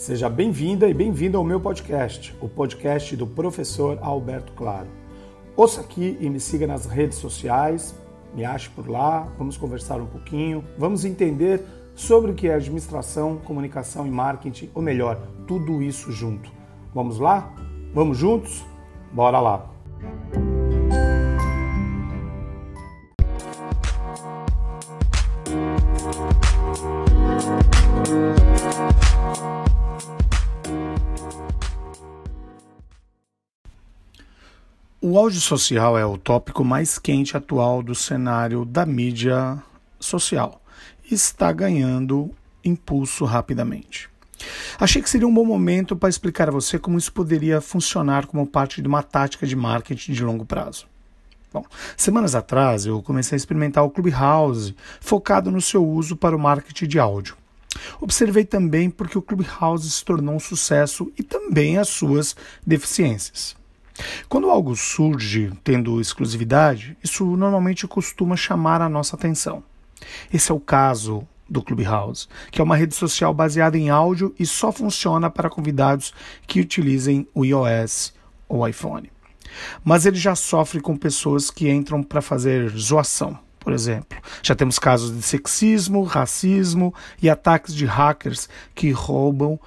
Seja bem-vinda e bem-vindo ao meu podcast, o podcast do professor Alberto Claro. Ouça aqui e me siga nas redes sociais, me ache por lá, vamos conversar um pouquinho, vamos entender sobre o que é administração, comunicação e marketing, ou melhor, tudo isso junto. Vamos lá? Vamos juntos? Bora lá! O áudio social é o tópico mais quente atual do cenário da mídia social e está ganhando impulso rapidamente. Achei que seria um bom momento para explicar a você como isso poderia funcionar como parte de uma tática de marketing de longo prazo. Bom, semanas atrás eu comecei a experimentar o Clubhouse, focado no seu uso para o marketing de áudio. Observei também porque o Clubhouse se tornou um sucesso e também as suas deficiências. Quando algo surge tendo exclusividade, isso normalmente costuma chamar a nossa atenção. Esse é o caso do Clubhouse, que é uma rede social baseada em áudio e só funciona para convidados que utilizem o iOS ou iPhone. Mas ele já sofre com pessoas que entram para fazer zoação, por exemplo. Já temos casos de sexismo, racismo e ataques de hackers que roubam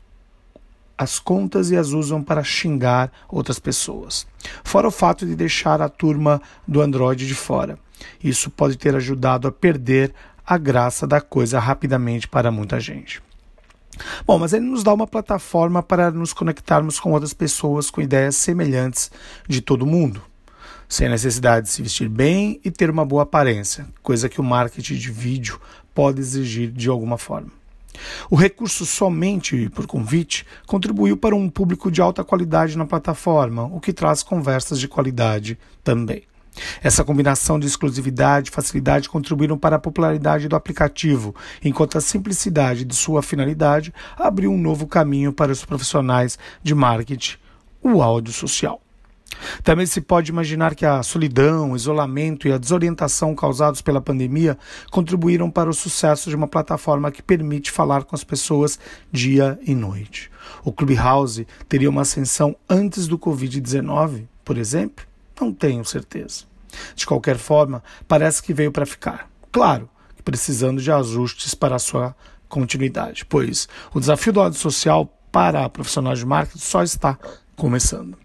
as contas e as usam para xingar outras pessoas. Fora o fato de deixar a turma do Android de fora. Isso pode ter ajudado a perder a graça da coisa rapidamente para muita gente. Bom, mas ele nos dá uma plataforma para nos conectarmos com outras pessoas com ideias semelhantes de todo mundo, sem a necessidade de se vestir bem e ter uma boa aparência, coisa que o marketing de vídeo pode exigir de alguma forma. O recurso somente por convite contribuiu para um público de alta qualidade na plataforma, o que traz conversas de qualidade também. Essa combinação de exclusividade e facilidade contribuíram para a popularidade do aplicativo, enquanto a simplicidade de sua finalidade abriu um novo caminho para os profissionais de marketing, o áudio social. Também se pode imaginar que a solidão, o isolamento e a desorientação causados pela pandemia contribuíram para o sucesso de uma plataforma que permite falar com as pessoas dia e noite. O Clubhouse teria uma ascensão antes do Covid-19, por exemplo? Não tenho certeza. De qualquer forma, parece que veio para ficar. Claro, precisando de ajustes para a sua continuidade, pois o desafio do áudio social para profissionais de marketing só está começando.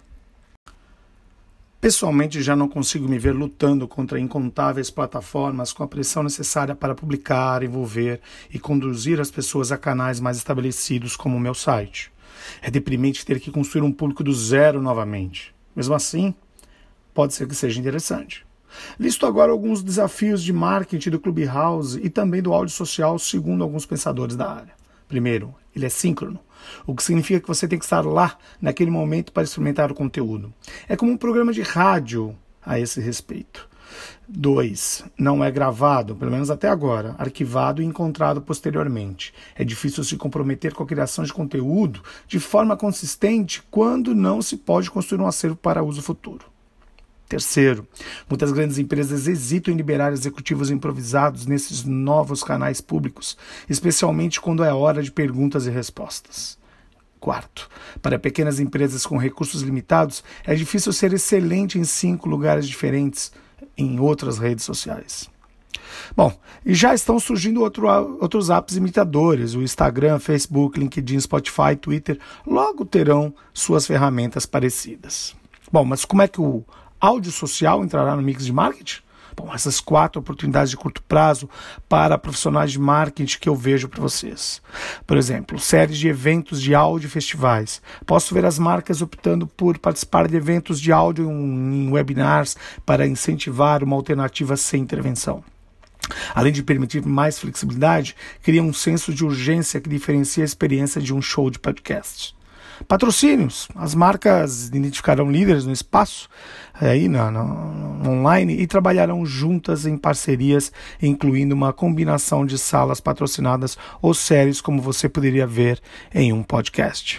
Pessoalmente, já não consigo me ver lutando contra incontáveis plataformas com a pressão necessária para publicar, envolver e conduzir as pessoas a canais mais estabelecidos como o meu site. É deprimente ter que construir um público do zero novamente. Mesmo assim, pode ser que seja interessante. Listo agora alguns desafios de marketing do Clubhouse e também do áudio social, segundo alguns pensadores da área. Primeiro, ele é síncrono, o que significa que você tem que estar lá naquele momento para experimentar o conteúdo. É como um programa de rádio a esse respeito. 2. Não é gravado, pelo menos até agora, arquivado e encontrado posteriormente. É difícil se comprometer com a criação de conteúdo de forma consistente quando não se pode construir um acervo para uso futuro. Terceiro, muitas grandes empresas hesitam em liberar executivos improvisados nesses novos canais públicos, especialmente quando é hora de perguntas e respostas. Quarto, para pequenas empresas com recursos limitados, é difícil ser excelente em 5 lugares diferentes em outras redes sociais. Bom, e já estão surgindo outros apps imitadores, o Instagram, Facebook, LinkedIn, Spotify, Twitter, logo terão suas ferramentas parecidas. Bom, mas como é que o áudio social entrará no mix de marketing? Bom, essas 4 oportunidades de curto prazo para profissionais de marketing que eu vejo para vocês. Por exemplo, séries de eventos de áudio e festivais. Posso ver as marcas optando por participar de eventos de áudio em webinars para incentivar uma alternativa sem intervenção. Além de permitir mais flexibilidade, cria um senso de urgência que diferencia a experiência de um show de podcast. Patrocínios. As marcas identificarão líderes no espaço aí no online e trabalharão juntas em parcerias, incluindo uma combinação de salas patrocinadas ou séries como você poderia ver em um podcast.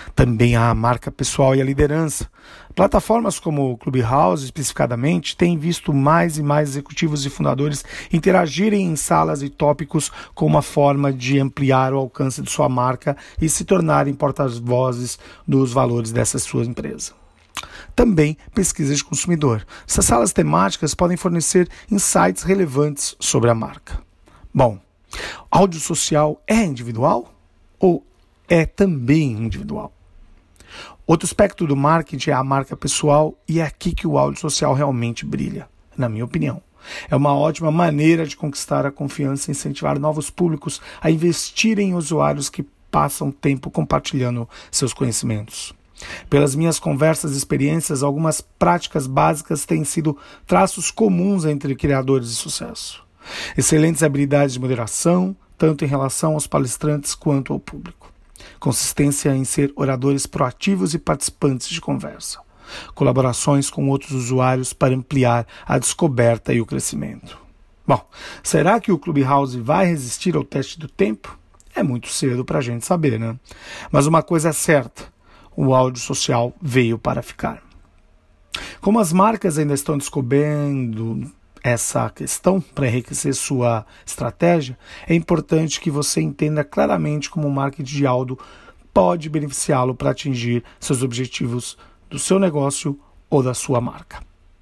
Também há a marca pessoal e a liderança. Plataformas como o Clubhouse, especificadamente, têm visto mais e mais executivos e fundadores interagirem em salas e tópicos como uma forma de ampliar o alcance de sua marca e se tornarem porta-vozes dos valores dessa sua empresa. Também pesquisa de consumidor. Essas salas temáticas podem fornecer insights relevantes sobre a marca. Bom, áudio social é individual ou é também individual? Outro aspecto do marketing é a marca pessoal e é aqui que o áudio social realmente brilha, na minha opinião. É uma ótima maneira de conquistar a confiança e incentivar novos públicos a investirem em usuários que passam tempo compartilhando seus conhecimentos. Pelas minhas conversas e experiências, algumas práticas básicas têm sido traços comuns entre criadores de sucesso. Excelentes habilidades de moderação, tanto em relação aos palestrantes quanto ao público. Consistência em ser oradores proativos e participantes de conversa. Colaborações com outros usuários para ampliar a descoberta e o crescimento. Bom, será que o Clubhouse vai resistir ao teste do tempo? É muito cedo para a gente saber, né? Mas uma coisa é certa, o áudio social veio para ficar. Como as marcas ainda estão descobrindo essa questão para enriquecer sua estratégia, é importante que você entenda claramente como o marketing de áudio pode beneficiá-lo para atingir seus objetivos do seu negócio ou da sua marca.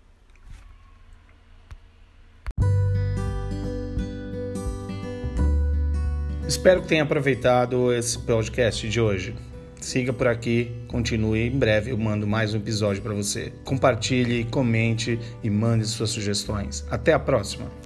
Espero que tenha aproveitado esse podcast de hoje. Siga por aqui, continue, em breve eu mando mais um episódio para você. Compartilhe, comente e mande suas sugestões. Até a próxima!